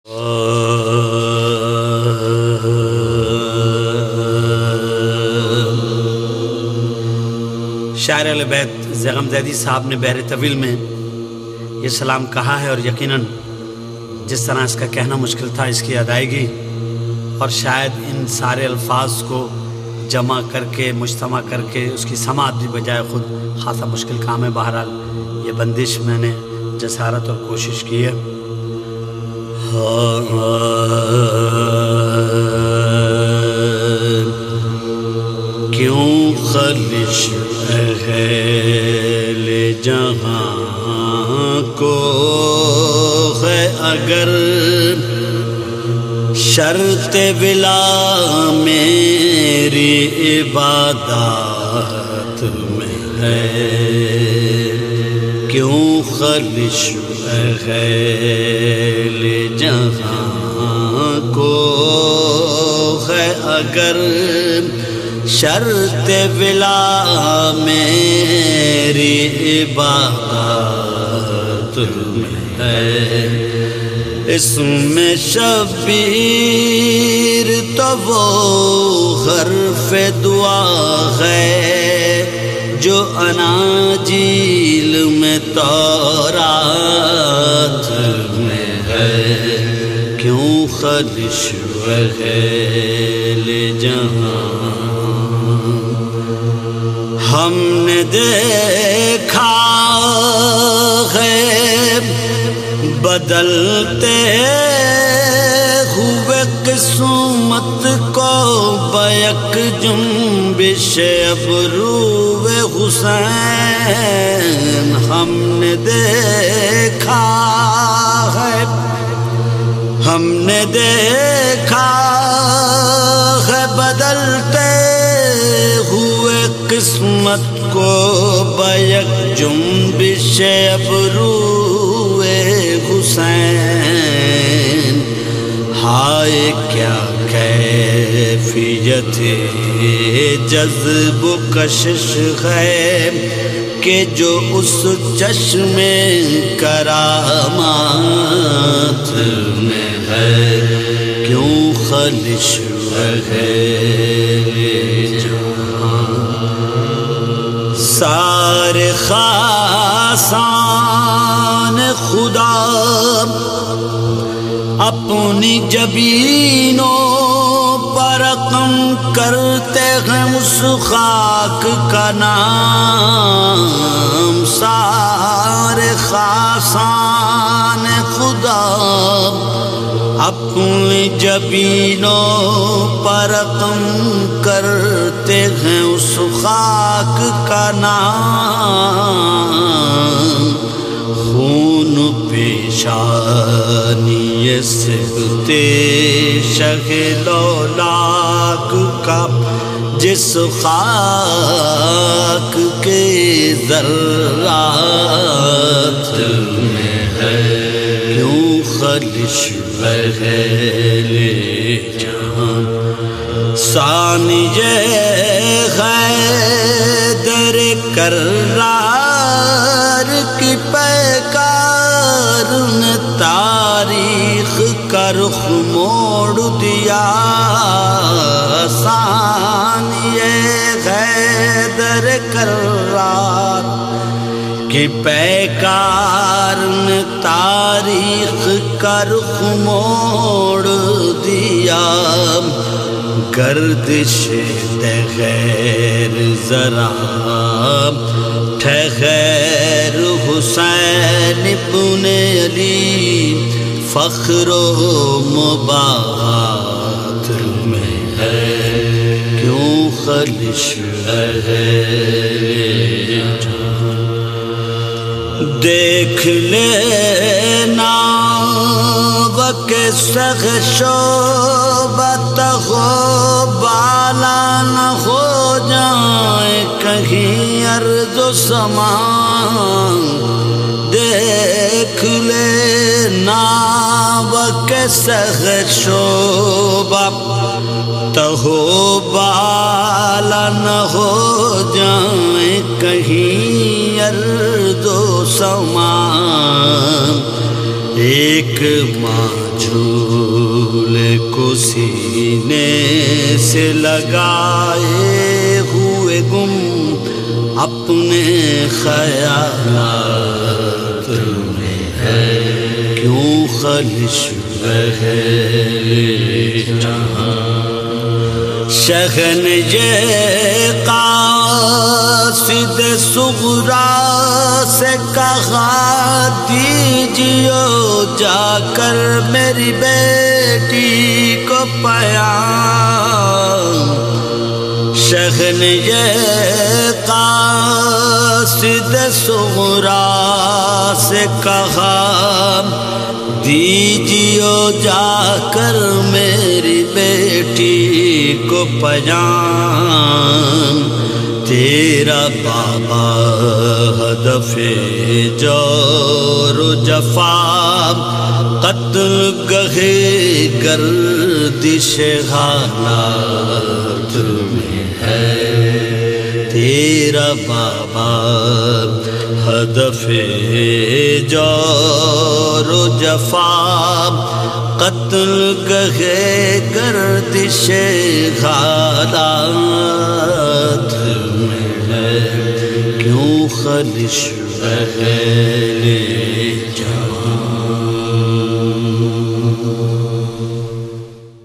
شاعر اہل بیت زیغم زیدی صاحب نے بحر طویل میں یہ سلام کہا ہے، اور یقیناً جس طرح اس کا کہنا مشکل تھا، اس کی ادائیگی اور شاید ان سارے الفاظ کو جمع کر کے مجتمع کر کے اس کی سماعت بھی بجائے خود خاصا مشکل کام ہے۔ بہرحال یہ بندش میں نے جسارت اور کوشش کی ہے۔ کیوں خلش اہل جہاں کو ہے اگر شرط ولا میری عبادات میں ہے، کیوں خلش اہل جہاں کو ہے اگر شرط ولا میری عبادت میں ہے۔ اس میں شبیر تو وہ حرف دعا ہے جو اناجیل میں تورات میں ہے، کیوں خلش اہل جہاں۔ ہم نے دیکھا ہے بدلتے ہوئے قسمت کو بیک جنبش ابرو حسین، ہم نے دیکھا ہے، ہم نے دیکھا ہے بدلتے ہوئے قسمت کو بیک جنبش ابرو حسین، ہائے کیا کیفیت جذب و کشش ہے کہ جو اس چشم کرامات میں ہے، کیوں خلش ہے جہاں۔ سارے خاصان خدا اپنی جبینوں پر رقم کرتے ہیں اس خاک کا نام، سارے خاصان خدا اپنی جبینوں پر رقم کرتے ہیں اس خاک کا نام، خون پیشانی سبتے شہ لولاک کا جس خاک کے ذرات میں ہے، کیوں خلش اہل جہاں۔ ثانی حیدر کرار کی پیکار نے تاریخ کا رخ موڑ دیا، ثانی حیدر کرار کی پیکار نے تاریخ کا رخ موڑ دیا، گردش دغیر ذرا ٹھہر حسین ابن علی فخر و مباحات میں ہے، کیوں خلش ہے جہاں۔ دیکھ لینا وقت سخ شوبت ہو بالا نہ ہو جائے کہیں ارض و سمان، دیکھ لینا وقت سخ شوبت ہو بالا نہ ہو جائے کہیں ارض و سمان، ایک ماں جھولے کو سینے سے لگائے ہوئے گم اپنے خیالات میں ہے، کیوں خلش شہن یہ قاصد صغریٰ سے کہا دیجیو جا کر میری بیٹی کو پیام، شہن یہ قاصد صغریٰ سے کہا دیجیو جا کر میری بیٹی کو پیام، تیرا بابا ہدف جور و جفا قتل گہے گردش حالات میں ہے، تیرا بابا ہدف جور و جفا قتل گہے گردش حالات میں ہے، کیوں خلش بہلے جا